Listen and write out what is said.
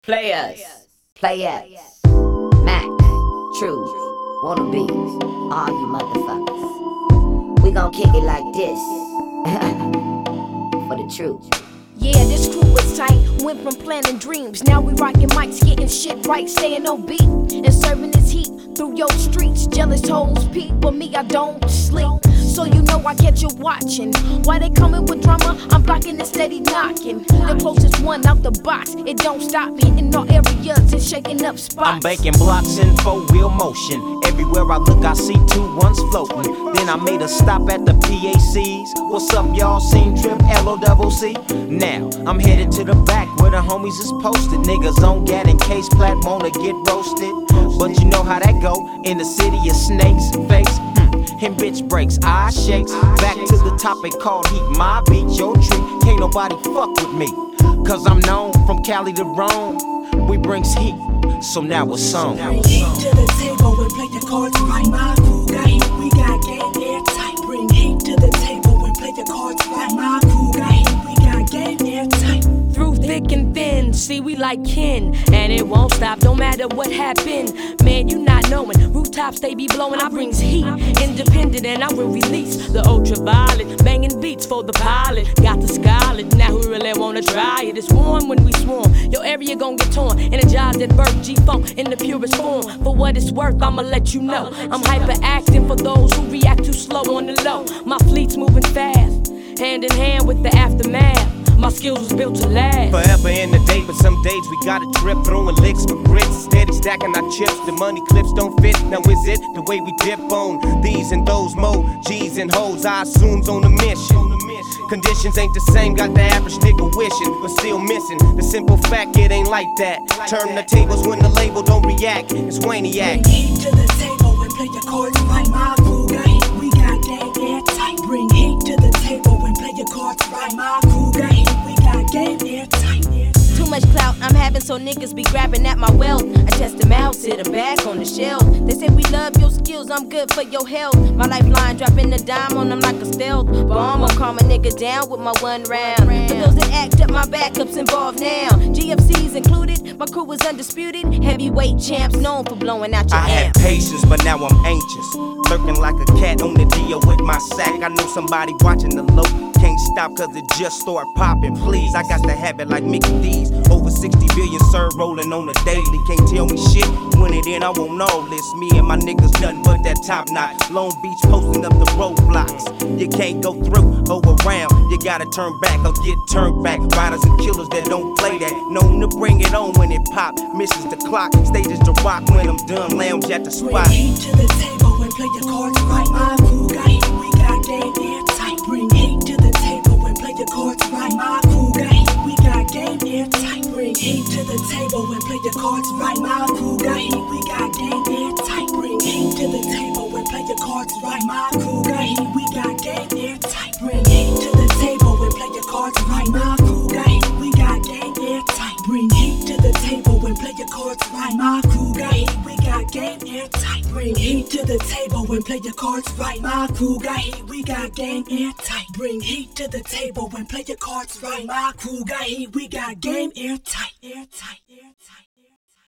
Players, players, Mac, True, wannabes, all you motherfuckers. We gon' kick it like this, for the truth. Yeah, this crew was tight, went from planning dreams. Now we rockin' mics, getting shit right, staying on beat, and serving this heat through your streets. Jealous hoes peep, but me, I don't sleep. So you know I get you watching. Why they coming with drama? I'm blocking and steady knocking. The closest one out the box, it don't stop hitting all areas and shaking up spots. I'm banking blocks in 4-wheel motion. Everywhere I look, I see 2 ones floating. Then I made a stop at the PACs. What's up, y'all? Seen Trip LOCC? Now I'm headed to the back where the homies is posted. Niggas on gat in case Plat wanna get roasted. But you know how that go in the city of snakes face. And bitch breaks, eye shakes. Back to the topic called heat. My beat, your treat. Can't nobody fuck with me, cause I'm known from Cali to Rome. We brings heat, so now it's on. Bring heat to the table and play the cards right. My crew got heat, we got game airtight. Bring heat to the table and play the cards right. My crew got heat, we got game airtight. Through thick and thin, see we like kin, and it won't stop, no matter what happened. Man, you not knowing, rooftops they be blowing. I brings heat, independent, and I will release the ultraviolet, banging beats for the pilot. Got the scarlet, now who really wanna try it? It's warm when we swarm, your area gon' get torn. Energized at birth, G-Funk in the purest form. For what it's worth, I'ma let you know. I'm hyperactive for those who react too slow on the low. My fleet's moving fast, hand in hand with the aftermath. My skills was built to last. Forever in the day, but some days we gotta trip. Throwing licks for grits, steady stacking our chips. The money clips don't fit, now is it the way we dip on these and those mo G's and hoes? I assume's on a mission. Conditions ain't the same, got the average nigga wishing, but still missing the simple fact it ain't like that. Turn the tables when the label don't react, it's Waniac. Bring heat to the table and play the cards right. My crew got heat, we got game airtight. Bring heat to the table and play your cards right. My crew got heat, we got game airtight. Too much clout I'm having, so niggas be grabbing at my wealth. I test them out, sit them back on the shelf. They say we love your skills, I'm good for your health. My lifeline dropping the dime on them like a stealth bomb. I'll calm a nigga down with my 1 round. For those that act up, my backup's involved now. GFC's included, my crew is undisputed. Heavyweight champs known for blowing out your I had amps. patience, but now I'm anxious. Lurking like a cat on the deal with my sack. I know somebody watching the low. Can't stop cause it just start popping, please. I got the habit like Mickey D's. Over 60 billion served rolling on the daily. Can't tell me shit, when it in I want all this. Me and my niggas nothing but that top knot. Long Beach posting up the roadblocks. You can't go through or around. You gotta turn back or get turned back. Riders and killers that don't play that. Known to bring it on when it pop. Misses the clock, stages to rock when I'm done. Lounge at the spot. Bring heat to the table and play your cards right. My crew got heat, we got game airtight. Bring heat to the table and play your cards right. My crew got heat, we got game airtight. Bring heat to the table and play your cards right. My crew got heat, we got game airtight. Bring heat to the table and play your cards right. My crew got heat, we got game airtight. Bring heat to the table and play your cards right. My crew got heat, we got game airtight. Bring heat to the table and play your cards right. My crew got heat, we got game airtight. Bring heat to the table and play your cards right. My crew got heat, we got game airtight. Bring heat to the table and play your cards right. My crew got heat, we got game airtight. Airtight.